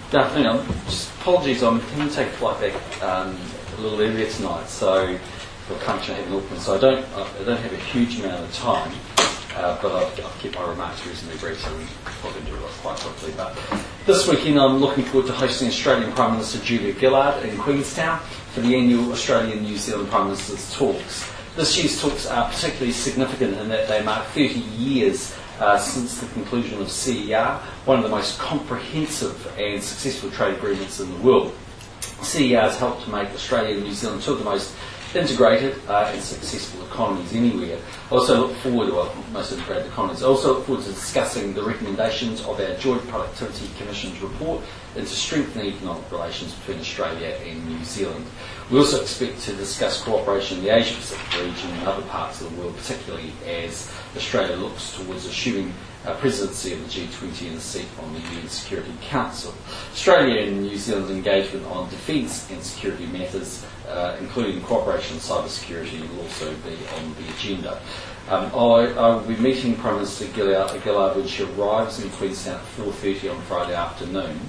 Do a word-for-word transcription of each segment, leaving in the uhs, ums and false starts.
Good afternoon. Just apologies, I'm going to take a flight back um, a little earlier tonight, so for a function I have in Auckland, so I don't, I don't have a huge amount of time, uh, but I've, I've kept my remarks reasonably brief, so we'll probably do it quite quickly. But this weekend I'm looking forward to hosting Australian Prime Minister Julia Gillard in Queenstown for the annual Australian New Zealand Prime Minister's Talks. This year's talks are particularly significant in that they mark thirty years Uh, since the conclusion of C E R, one of the most comprehensive and successful trade agreements in the world. C E R has helped to make Australia and New Zealand two of the most integrated uh, and successful economies anywhere. I also look forward to, well, most integrated economies. I also look forward to discussing the recommendations of our Joint Productivity Commission's report into strengthening economic relations between Australia and New Zealand. We also expect to discuss cooperation in the Asia-Pacific region and other parts of the world, particularly as Australia looks towards assuming uh, presidency of the G twenty and a seat on the U N Security Council. Australia and New Zealand's engagement on defence and security matters, uh, including cooperation in cybersecurity, will also be on the agenda. Um, I, I will be meeting Prime Minister Gillard, Gillard when she arrives in Queenstown at four thirty on Friday afternoon.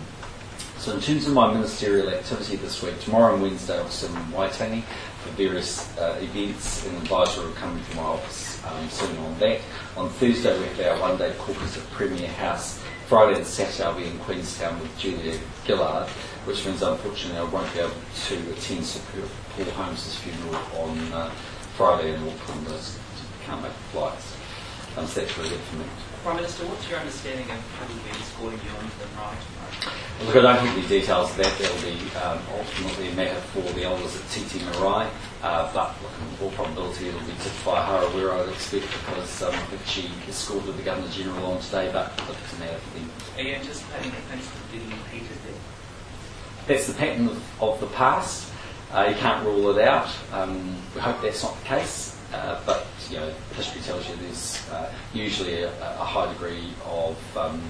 So in terms of my ministerial activity this week, tomorrow and Wednesday I'll sit in Waitangi for various uh, events, and advisors are coming to my office um, sitting on that. On Thursday we have our one-day caucus at Premier House. Friday and Saturday I'll be in Queenstown with Julia Gillard, which means unfortunately I won't be able to attend Sir Paul Holmes' funeral on uh, Friday in Auckland. I can't make the flights. Um, so that's really good for me. Prime Minister, what's your understanding of who will be escorting you onto the ride tomorrow? Look, I don't have the details of that. That will be um, ultimately a matter for the elders at T T Marae, uh, but look, in all probability it will be tipped by Harawira, I would expect, because um, I think she escorted the Governor-General on today, but look, it's a matter for them. Are you anticipating that things could be repeated there? That's the pattern of, of the past. Uh, you can't rule it out. Um, we hope that's not the case, uh, but you know, history tells you there's uh, usually a, a high degree of um,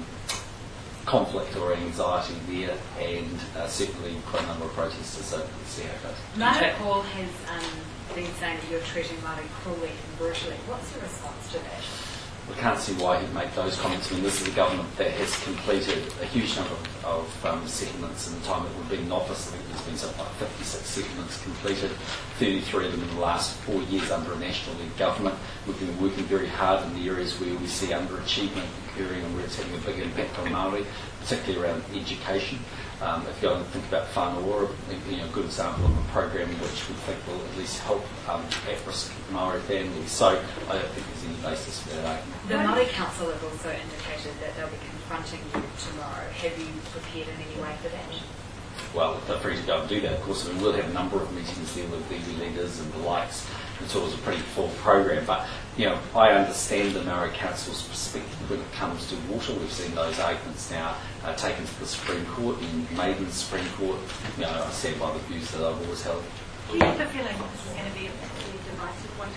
conflict or anxiety there, and uh, certainly quite a number of protesters, so we'll see how it goes. Margaret Hall has um, been saying that you're treating Māori cruelly and brutally. What's your response to that? We can't see why he'd make those comments. I mean, this is a government that has completed a huge number of, of um, settlements in the time that we've been in office. I think there's been something like fifty-six settlements completed, thirty-three of them in the last four years under a National League government. We've been working very hard in the areas where we see underachievement occurring and where it's having a big impact on Māori, particularly around education. Um, if you go and think about Whanau, you know, a good example of a program which we think will at least help um, at-risk Māori families. So I don't think there's any basis for that argument. The Māori Council have also indicated that they'll be confronting you tomorrow. Have you prepared in any way for that? Well, they're free to go and do that, of course. I mean, we'll have a number of meetings there with iwi leaders and the likes. It's always a pretty full program, but you know, I understand the Maori Council's perspective when it comes to water. We've seen those arguments now uh, taken to the Supreme Court and made in the Supreme Court. You know, I stand by the views that I've always held. Do you have a feeling this is going to be a particularly divisive one,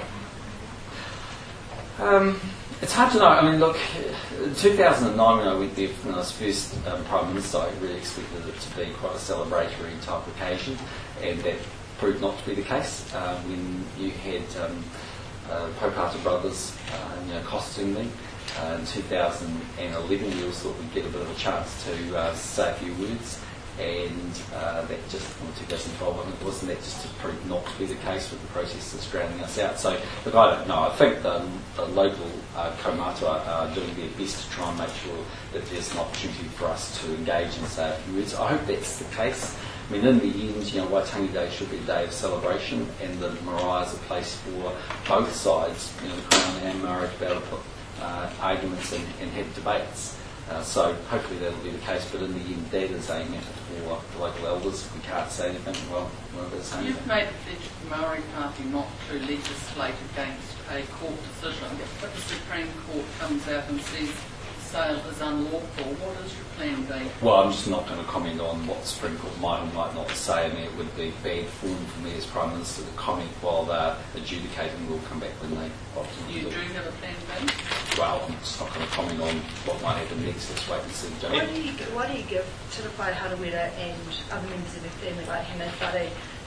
Um, it's hard to know. I mean, look, in two thousand nine when I went there when I was first um, Prime Minister, I really expected it to be quite a celebratory type occasion, and that proved not to be the case. Um, when you had um, uh, Pokata brothers, uh, you know, costing me uh, in two thousand eleven, we also thought we'd get a bit of a chance to uh, say a few words. And uh, that just, in two thousand twelve, I think it was, and that just proved not to be the case with the protesters drowning us out. So, look, I don't know. I think the, the local uh, kaumātua are doing their best to try and make sure that there's an opportunity for us to engage and say a few words. I hope that's the case. I mean, in the end, you know, Waitangi Day should be a day of celebration, and the marae is a place for both sides, you know, the Crown and Maori, to be able to put uh, arguments and, and have debates. Uh, so hopefully that'll be the case, but in the end that is a matter for the local elders. If we can't say anything, well, we're not going to say anything. You've made the pledge to the Maori Party not to legislate against a court decision. If the Supreme Court comes out and says sale is unlawful, what is your plan B? Well, I'm just not going to comment on what the Supreme Court might or might not say. I mean, it would be bad form for me as Prime Minister to comment while they're adjudicating. We'll come back when they obviously You do. do have a plan B? Well, I'm just not going to comment on what might happen next. Let's wait and see. What do you, what do you give to the Whai Harawira and other members of their family like Hannah Whare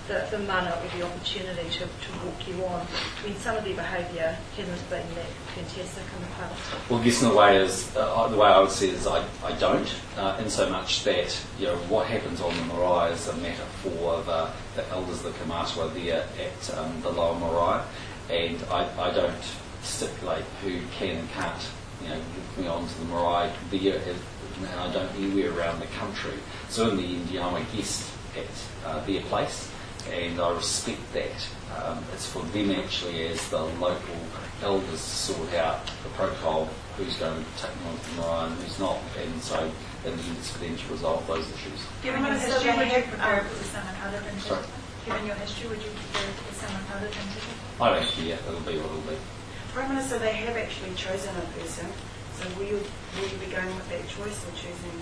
the, the mana or the opportunity to, to walk you on. I mean, some of their behaviour hasn't been that fantastic in the past. Well, I guess in the way is uh, the way I would see it is I, I don't, uh, in so much that you know what happens on the marae is a matter for the, the elders of the Kaumātua there at um, the Lower Marae, and I, I don't stipulate who can and can't you know walk me onto the marae there, and I don't anywhere around the country. So in the end, you know, I'm a guest at uh, their place, and I respect that. Um, it's for them actually as the local elders to sort out the protocol of who's going to take me onto the marae and who's not, and so in the end it's for them to resolve those issues. Given your history, would you prefer it with someone other than Sorry? Given your history, would you prefer it with someone other than Tiki? I don't care, it'll be what it'll be. Prime Minister, they have actually chosen a person, so will you, will you be going with that choice or choosing?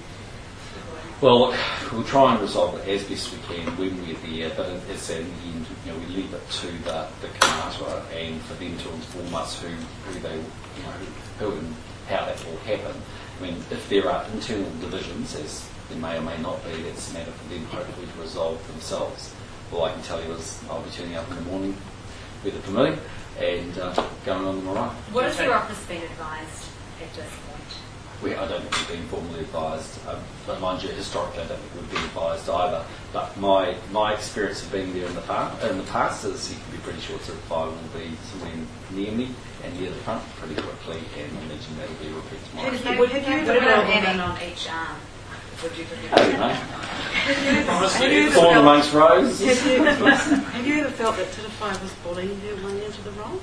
Well, we'll try and resolve it as best we can when we're there, but it's in the end, you know, we leave it to the, the Kaumātua and for them to inform us who, who they, you know, who and how that will happen. I mean, if there are internal divisions, as there may or may not be, that's a matter for them hopefully to resolve themselves. All I can tell you is I'll be turning up in the morning, weather permitting, and uh, going on the marae. What has your office been advised at this point? We, I don't think we've been formally advised, um, but mind you, historically I don't think we've been advised either. But my my experience of being there in the, par- in the past is you can be pretty sure that fire will be somewhere near me and near the front pretty quickly, and I imagine that'll be a repeat tomorrow. Have you, Would have you you put ever a woman on each arm? Would you I don't know. have you ever Thorn felt- amongst roses. Have you, have you ever felt that Titiwai was bullying her one into the role?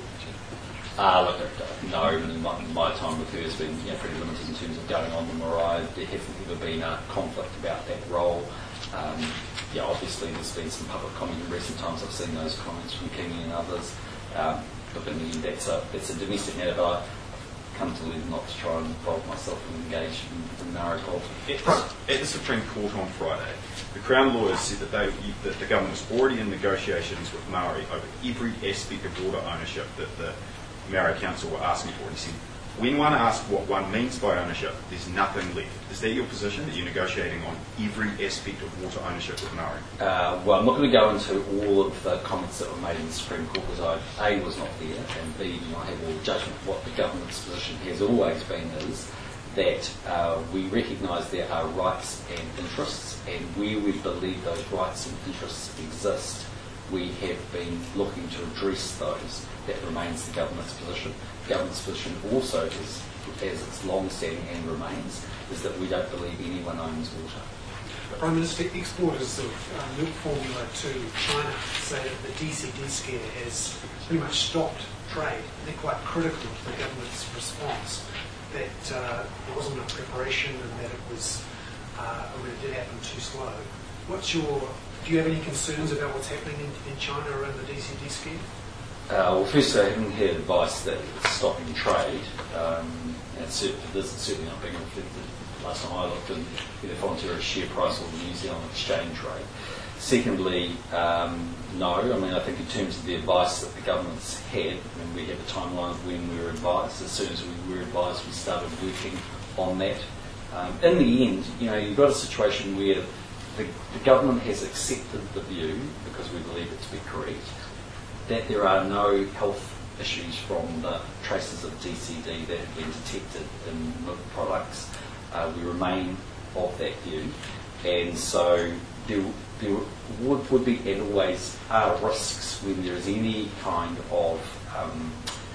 Uh, look, no, and my, my time with her has been you know, pretty limited in terms of going on the marae. There hasn't ever been a conflict about that role. Um, yeah, obviously there's been some public comment in recent times. I've seen those comments from Kingy and others. Um, but in the end, that's a, that's a domestic matter, but I've come to learn not to try and involve myself and engage in, in narrow politics. At the Supreme Court on Friday, the Crown lawyers said that, they, that the government was already in negotiations with Māori over every aspect of water ownership that the Maori Council were asking for. And he said, when one asks what one means by ownership, there's nothing left. Is that your position, that you're negotiating on every aspect of water ownership with Māori? Uh, well, I'm not going to go into all of the comments that were made in the Supreme Court because I, A, was not there, and B, do not have all the judgment. What the government's position has always been is that uh, we recognise there are rights and interests, and where we believe those rights and interests exist, we have been looking to address those. That remains the government's position. The government's position also is, as it's long-standing and remains, is that we don't believe anyone owns water. Prime Minister, exporters of uh, milk formula to China say that the D C D scare has pretty much stopped trade. They're quite critical of the government's response, that uh, there wasn't enough preparation and that it was, uh, when it did happen, too slow. What's your, do you have any concerns about what's happening in, in China around the D C D scare? Uh, well, first, I haven't had advice that it's stopping trade. Um, and it's, it's certainly not being reflected. Last time I looked in either Fonterra's share price or the New Zealand exchange rate. Secondly, um, no. I mean, I think in terms of the advice that the government's had, I mean, we have a timeline of when we were advised. As soon as we were advised, we started working on that. Um, in the end, you know, you've got a situation where the, the government has accepted the view, because we believe it to be correct, that there are no health issues from the traces of D C D that have been detected in milk products. Uh, we remain of that view, and so there, there would, would be and always are risks when there is any kind of um,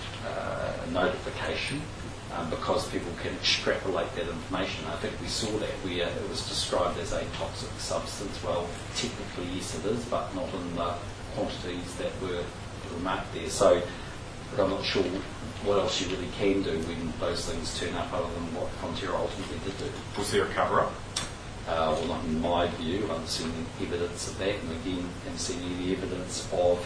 uh, notification, um, because people can extrapolate that information. I think we saw that where it was described as a toxic substance. Well, technically yes it is, but not in the quantities that were remarked there. So but I'm not sure what else you really can do when those things turn up other than what Fonterra ultimately did do. Was there a cover-up? Uh, well, not in my view. I haven't seen any evidence of that, and again, haven't seen any evidence of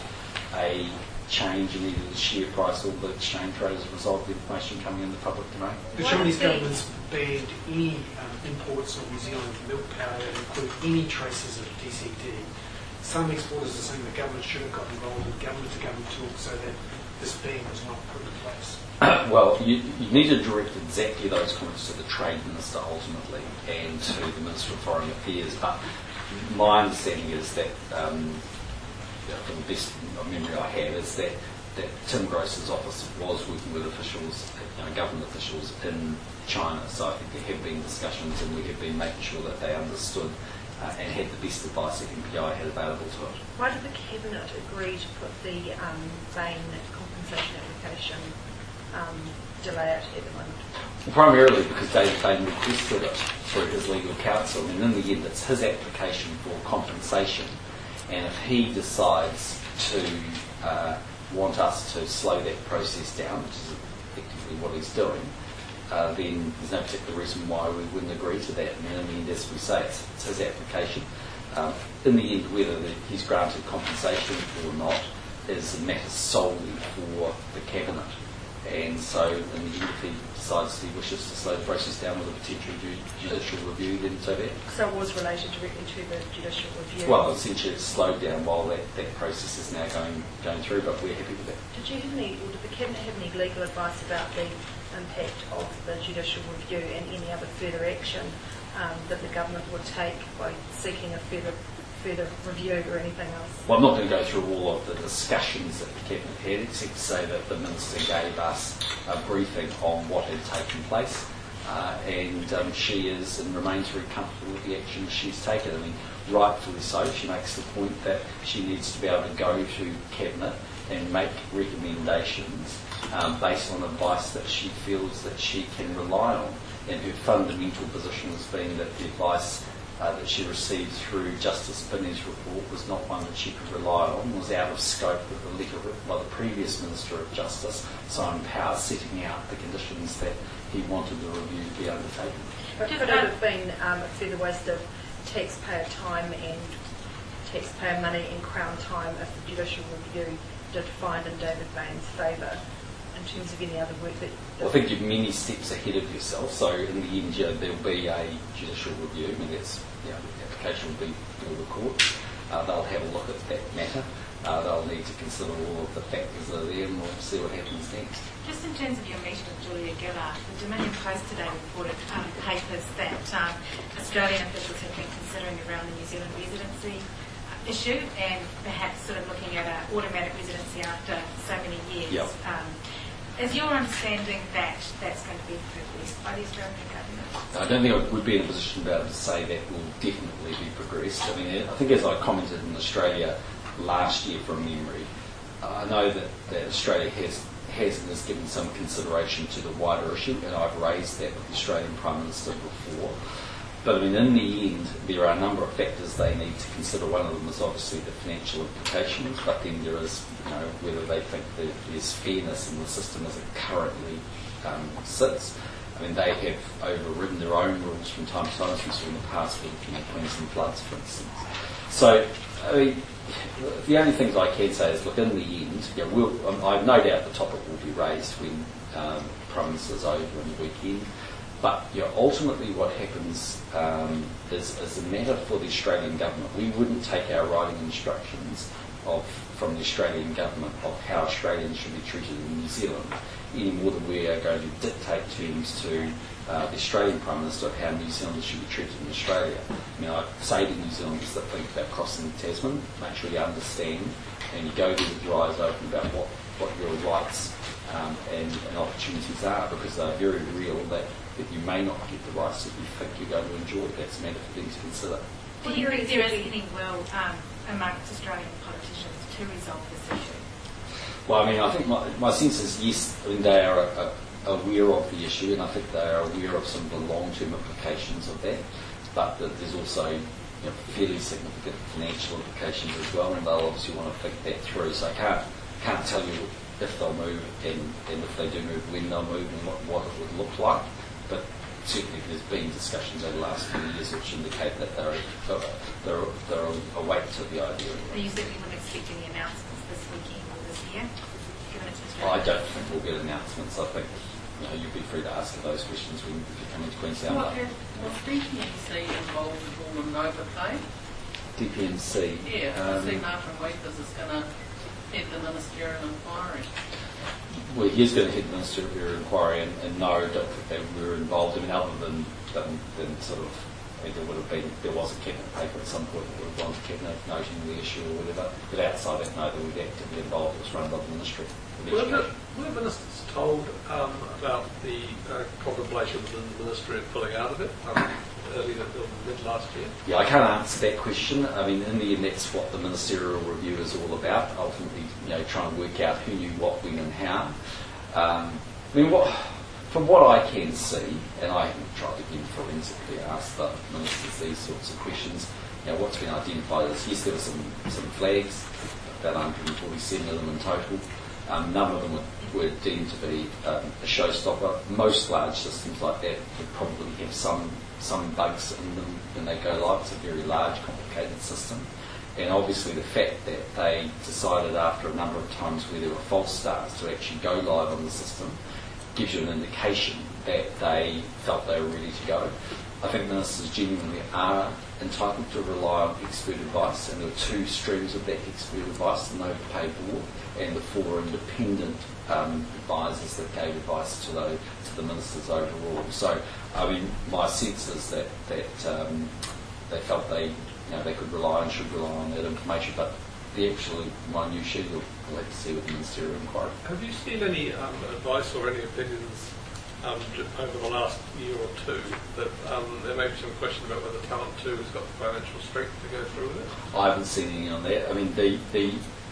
a change in either the share price or the exchange rate as a result of the information coming in the public domain. The Chinese government's banned any um, imports of New Zealand milk powder that include any traces of D C D. Some exporters are saying the government should have got involved in government-to-government talks so that this ban was not put in place. Well, you, you need to direct exactly those comments to the Trade Minister ultimately and to the Minister of Foreign Affairs, but my understanding is that um, you know, from the best memory I have, is that, that Tim Gross's office was working with officials, you know, government officials in China. So I think there have been discussions, and we have been making sure that they understood uh, and had the best advice that M P I had available to it. Why did the Cabinet agree to put the um, Bain compensation application, um, delay it at the moment? Well, primarily because David Bain requested it through his legal counsel, and in the end it's his application for compensation, and if he decides to uh, want us to slow that process down, which is effectively what he's doing, uh, then there's no particular reason why we wouldn't agree to that. And in the end, as we say, it's, it's his application. Um, in the end, whether the, he's granted compensation or not is a matter solely for the Cabinet. And so, in the end, if he decides he wishes to slow the process down with a potential judicial review, then so be it. So it was related directly to the judicial review? Well, essentially it's slowed down while that, that process is now going going through, but we're happy with that. Did you have any, or did the Cabinet have any legal advice about the impact of the judicial review and any other further action um, that the government would take by seeking a further further review or anything else? Well, I'm not going to go through all of the discussions that the Cabinet had, except to say that the Minister gave us a briefing on what had taken place, uh, and um, she is and remains very comfortable with the action she's taken. I mean, rightfully so. She makes the point that she needs to be able to go to Cabinet and make recommendations um, based on advice that she feels that she can rely on. And her fundamental position has been that the advice Uh, that she received through Justice Binney's report was not one that she could rely on, was out of scope with the letter written by the previous Minister of Justice, Simon Power, setting out the conditions that he wanted the review to be undertaken. But could it have been um, a further waste of taxpayer time and taxpayer money and Crown time if the judicial review did find in David Bain's favour in terms of any other work that... Well, I think you're many steps ahead of yourself, so in the end, yeah, there'll be a judicial review, I mean, that's, you know, the application will be before the court. Uh, they'll have a look at that matter. Uh, they'll need to consider all of the factors that are there, and we'll see what happens next. Just in terms of your meeting with Julia Gillard, the Dominion Post today reported um, papers that um, Australian officials have been considering around the New Zealand residency uh, issue, and perhaps sort of looking at an automatic residency after so many years. Yep. Um, Is your understanding that that's going to be progressed by the Australian government? I don't think I would be in a position to be able to say that will definitely be progressed. I mean, I think as I commented in Australia last year from memory, uh, I know that, that Australia has, has and has given some consideration to the wider issue, and I've raised that with the Australian Prime Minister before. But I mean, in the end, there are a number of factors they need to consider. One of them is obviously the financial implications, but then there is, you know, whether they think that there's fairness in the system as it currently um, sits. I mean, they have overridden their own rules from time to time, as we saw in the past with, you know, Queensland floods, for instance. So, I mean, the only things I can say is, look, in the end, you know, we'll, um, I have no doubt the topic will be raised when um, Prime Minister's over on the weekend. But you know, ultimately what happens um, is, is a matter for the Australian government. We wouldn't take our writing instructions of, from the Australian government of how Australians should be treated in New Zealand any more than we are going to dictate terms to uh, the Australian Prime Minister of how New Zealanders should be treated in Australia. I mean, I say to New Zealanders that think about crossing the Tasman, make sure you understand and you go there with your eyes open about what, what your rights um, and, and opportunities are, because they're very real, that that you may not get the rights that you think you're going to enjoy. That's a matter for them to consider. Do you think there is any will um, amongst Australian politicians to resolve this issue? Well, I mean, I think my, my sense is yes, I mean, they are uh, aware of the issue, and I think they are aware of some of the long-term implications of that, but that there's also, you know, fairly significant financial implications as well, and they'll obviously want to think that through. So I can't, can't tell you if they'll move, and, and if they do move, when they'll move, and what, what it would look like. But certainly there's been discussions over the last few years which indicate that they're, they're, they're awake to the idea. But you certainly wouldn't expect any announcements this weekend or this year, given it's Well, I Australia? don't think we'll get announcements. I think, you know, you'd be free to ask those questions when you come into Queensland. What had, was D P M C involved at all in overpay? D P M C. Yeah, I um, see Martin Weathers is going to head the ministerial inquiry. Well, he's going to head the ministerial inquiry, and, and no, I don't think they were involved. I mean, other than, than, than sort of I mean, there would have been, there was a cabinet paper at some point that would have gone to cabinet noting the issue or whatever, but outside that note that we'd actively involved, it was run by the Ministry of Were the, Education. were ministers told um, about the uh, contemplation within the Ministry of pulling out of it um, earlier, mid last year? Yeah, I can't answer that question. I mean, in the end, that's what the ministerial review is all about. Ultimately, you know, trying to work out who knew what, when, and how. Um, I mean, what, from what I can see, and I haven't tried to again forensically ask the ministers these sorts of questions, you know, what's been identified is, yes, there were some, some flags, about one hundred forty-seven of them in total. Um, none of them were, were deemed to be um, a showstopper. Most large systems like that would probably have some some bugs in them when they go live. It's a very large, complicated system. And obviously the fact that they decided after a number of times where there were false starts to actually go live on the system gives you an indication that they felt they were ready to go. I think ministers genuinely are entitled to rely on expert advice, and there were two streams of that expert advice, the Novapaid board and the four independent um, advisors that gave advice to the, to the ministers overall. So, I mean, my sense is that, that um, they felt they, you know, they could rely and should rely on that information, but the actual minutiae, you'll, you'll have to see with the ministerial inquiry. Have you seen any um, advice or any opinions um, j- over the last year or two that um, there may be some question about whether Talent two has got the financial strength to go through with it? I haven't seen any on that. I mean, the... the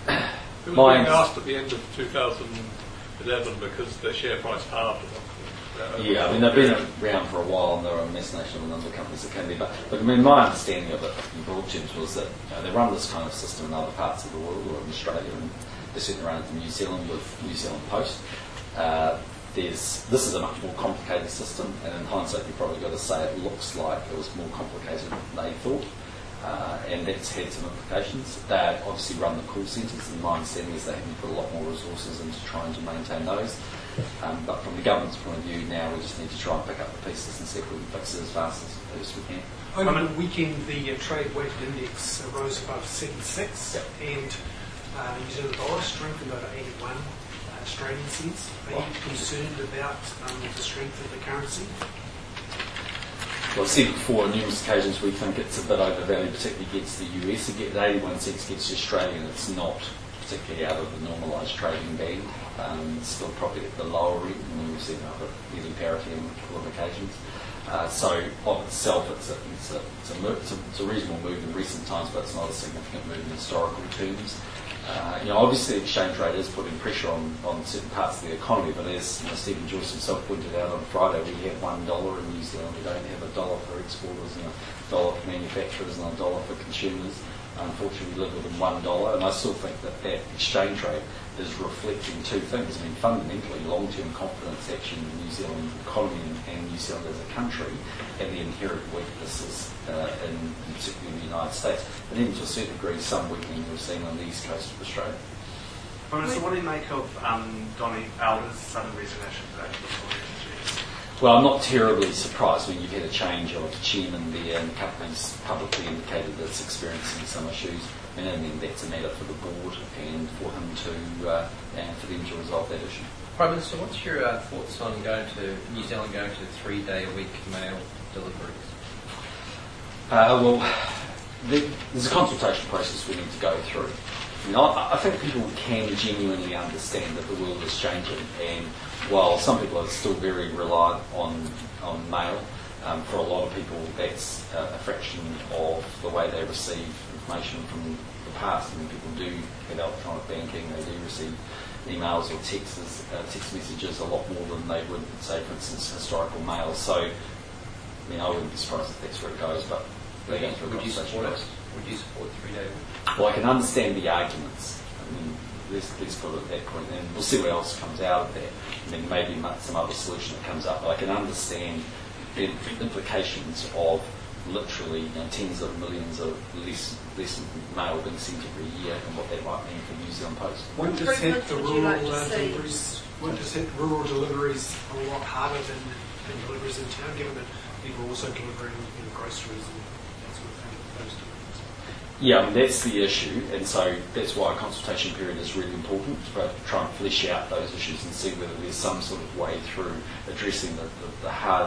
It was my being asked at the end of two thousand eleven because the share price halved. Uh, Yeah, I mean, they've been around for a while and there are a amalgamation of a number of companies that came there. But, but I mean, my understanding of it in broad terms was that, you know, they run this kind of system in other parts of the world or in Australia, and they certainly run it in New Zealand with New Zealand Post. Uh, there's, this is a much more complicated system, and in hindsight you've probably got to say it looks like it was more complicated than they thought. Uh, and that's had some implications. They obviously run the call centres, and my understanding is they haven't put a lot more resources into trying to maintain those. Um, but from the government's point of view now, we just need to try and pick up the pieces and see if we can fix it as fast as, as we can. Over the weekend, the uh, trade weighted index uh, rose above seventy-six, Yep. and uh, the New Zealand dollar strengthened over eighty-one uh, Australian cents. Are you concerned about um, the strength of the currency? Well, I've said before on numerous occasions we think it's a bit overvalued, particularly against the U S. Again, eighty-one cents against the Australian, it's not particularly out of the normalised trading band. Um, it's still probably at the lower end, and we've seen other nearly parity on a couple of occasions. Uh, so, of itself, it's a, it's, a, it's, a, it's, a, it's a reasonable move in recent times, but it's not a significant move in historical terms. Uh, you know, obviously the exchange rate is putting pressure on, on certain parts of the economy, but as you know, Stephen Joyce himself pointed out on Friday, we have one dollar in New Zealand. We don't have a dollar for exporters and a dollar for manufacturers and a dollar for consumers. Unfortunately, we live within one dollar, and I still think that that exchange rate is reflecting two things. I mean, fundamentally, long-term confidence actually in the New Zealand economy and, and New Zealand as a country, and the inherent weaknesses uh, in, in particularly in the United States, and even to a certain degree, some weakening we've seen on the east coast of Australia. Well, so what do you make of um, Donny Alder's sudden resignation today? Well, I'm not terribly surprised when you've had a change of chairman there, and the company's publicly indicated that it's experiencing some issues, and I think that's a matter for the board and for him to uh, and for them to resolve that issue. Prime Minister, what's your uh, thoughts on going to New Zealand going to three-day-a-week mail deliveries? Uh, well, the, there's a consultation process we need to go through. You know, I, I think people can genuinely understand that the world is changing, and while some people are still very reliant on on mail, um, for a lot of people that's uh, a fraction of the way they receive information from the past. I mean, people do have electronic banking, they do receive emails or texts, uh, text messages a lot more than they would, say, for instance, historical mail. So, I mean, I wouldn't be surprised if that's where it goes, but they're going through a Would you conversation support it? process. Would you support three-day-a-week? Well, I can understand the arguments. I mean, let's, let's put it at that point, and we'll see what else comes out of that. I mean, maybe some other solution that comes up, but I can understand the implications of literally, you know, tens of millions of less, less mail being sent every year and what that might mean for New Zealand Post. Won't this hit the Would you rural like to uh, see- deliveries? Won't this hit rural deliveries a lot harder than, than deliveries in town, given that people are also delivering, you know, groceries and that sort of thing, those deliveries? Yeah, I mean, that's the issue, and so that's why a consultation period is really important, to try and flesh out those issues and see whether there's some sort of way through addressing the, the, the hard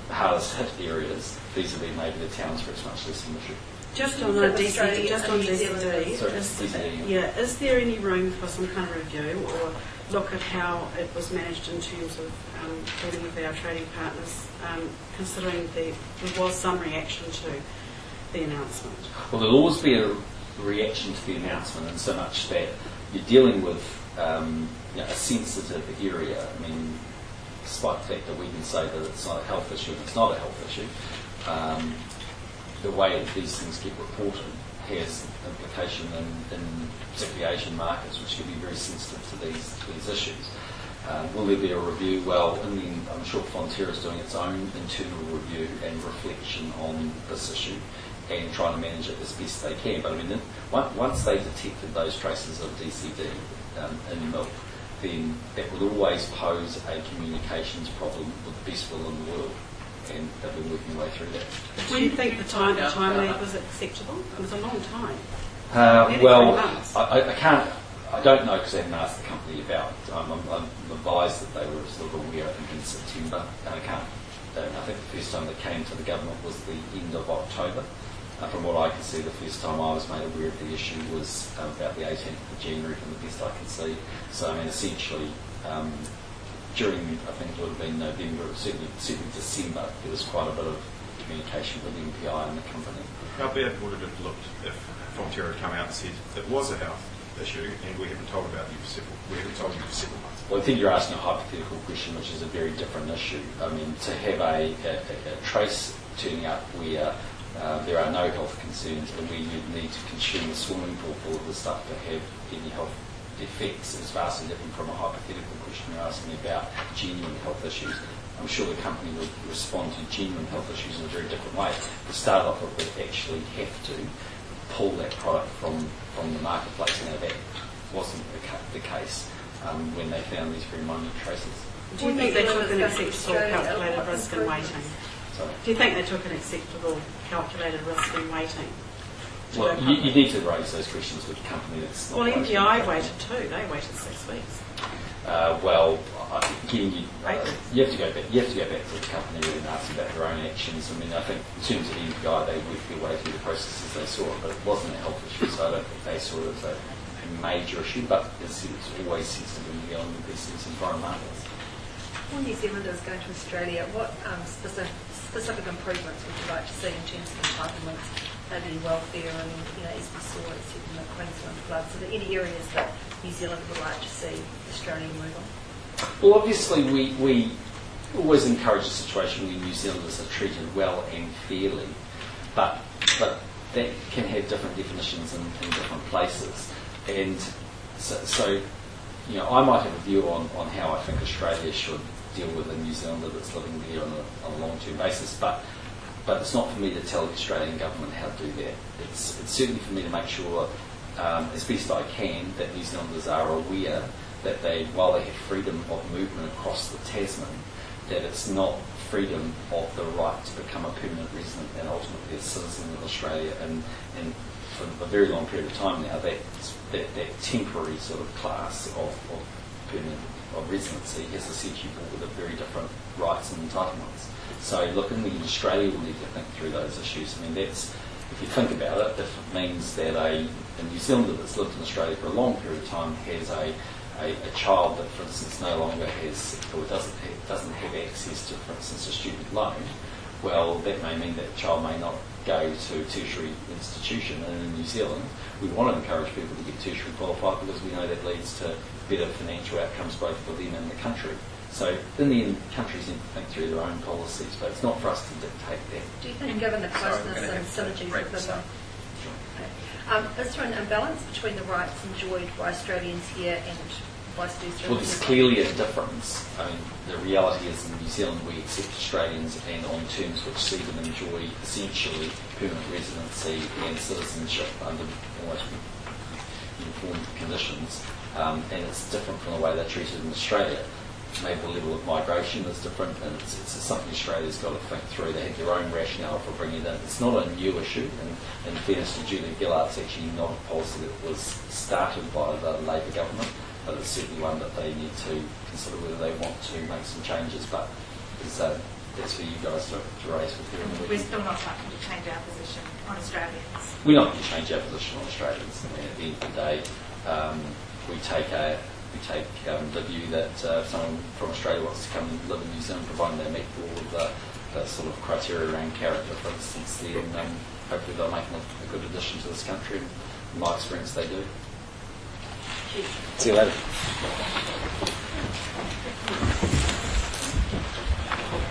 hardest hit areas, vis-a-vis maybe the towns where it's much less of an issue. Just on the D C D, Australia just and on New D C Zealand. D, Sorry, is, D C D. yeah, is there any room for some kind of review or look at how it was managed in terms of um, dealing with our trading partners, um, considering the, there was some reaction to the announcement? Well, there'll always be a reaction to the announcement, in so much that you're dealing with um, you know, a sensitive area. I mean, despite the fact that we can say that it's not a health issue, and it's not a health issue, um, the way that these things get reported has implication in, in particularly Asian markets, which can be very sensitive to these these issues. Um, will there be a review? Well, in the end, I'm sure Fonterra is doing its own internal review and reflection on this issue and trying to manage it as best they can. But I mean, once they detected those traces of D C D um, in milk, then that would always pose a communications problem with the best will in the world. And they've been working their way through that. Do you think the time the time lag was acceptable? It was a long time. Uh, Nearly well, three months. I, I can't, I don't know because I haven't asked the company about it. I'm, I'm, I'm advised that they were sort of aware, I think, in September, and I can't, uh, I think the first time they came to the government was the end of October. Uh, from what I can see, the first time I was made aware of the issue was um, about the eighteenth of January, from the best I can see. So, I mean, essentially, um, during, I think it would have been November, certainly, certainly December, there was quite a bit of communication with M P I and the company. How bad would it have looked if Fonterra had come out and said it was a health issue and we haven't told about you for several, we haven't told you for several months? Well, I think you're asking a hypothetical question, which is a very different issue. I mean, to have a, a, a trace turning up where uh, there are no health concerns and where you need to consume a swimming pool full of the stuff to have any health effects is vastly different from a hypothetical question you're asking about genuine health issues. I'm sure the company would respond to genuine health issues in a very different way. To start off with, would actually have to pull that product from, from the marketplace. Now, that wasn't the, ca- the case um, when they found these very minute traces. Do you think they took an acceptable calculated risk in waiting? Sorry. Do you think they took an acceptable calculated risk in waiting? Well, you, you need to raise those questions with the company that's not. Well, M P I raising waited too. They waited six weeks. Uh, well, I think again, you, uh, you have to go back. You have to go back to the company really and ask about their own actions. I mean, I think in terms of the M P I, they worked their way through the processes they saw it, but it wasn't a health issue, so I don't think they saw it as a, a major issue. But it's, it's always sensitive in New Zealand with these things in foreign markets. For New Zealanders going to Australia, what um, specific, specific improvements would you like to see in terms of entitlements, maybe welfare and, you know, as we saw it in the Queensland floods? Are there any areas that New Zealand would like to see Australia move on? Well, obviously, we, we always encourage a situation where New Zealanders are treated well and fairly, but but that can have different definitions in, in different places. And so, so, you know, I might have a view on, on how I think Australia should deal with a New Zealander that's living there on a, on a long-term basis, but but it's not for me to tell the Australian government how to do that. It's, it's certainly for me to make sure, um, as best I can, that New Zealanders are aware that they, while they have freedom of movement across the Tasman, that it's not freedom of the right to become a permanent resident and ultimately a citizen of Australia. And, and for a very long period of time now, that that, that temporary sort of class of, of permanent of residency has essentially brought with it very different rights and entitlements. So, look, in the Australia will need to think through those issues. I mean, that's, if you think about it, if it means that a, a New Zealander that's lived in Australia for a long period of time has a A, a child that, for instance, no longer has or doesn't have, doesn't have access to, for instance, a student loan, well, that may mean that child may not go to a tertiary institution. And in New Zealand, we want to encourage people to get tertiary qualified because we know that leads to better financial outcomes both for them and the country. So, in the end, countries need to think through their own policies, but it's not for us to dictate that. Do you think, given the Sorry, closeness we're going to and have to synergies break within this the... up. Um, is there an imbalance between the rights enjoyed by Australians here and vice versa? Well, there's clearly a difference. I mean, the reality is in New Zealand we accept Australians and on terms which see them enjoy essentially permanent residency and citizenship under almost uniform conditions, um, and it's different from the way they're treated in Australia. Maybe the level of migration is different, and it's, it's something Australia's got to think through. They have their own rationale for bringing it in. It's not a new issue, and in fairness to Julia Gillard, it's actually not a policy that was started by the Labor government, but it's certainly one that they need to consider whether they want to make some changes. But as uh, that's for you guys to, to raise with you. And we We're can- still not likely to change our position on Australians. We're not going to change our position on Australians. I mean, at the end of the day, um, we take a, we take um, the view that uh, if someone from Australia wants to come and live in New Zealand, providing they meet all of the, the sort of criteria around character, for instance, then um, hopefully they'll make a, a good addition to this country. And in my experience, they do. See you later.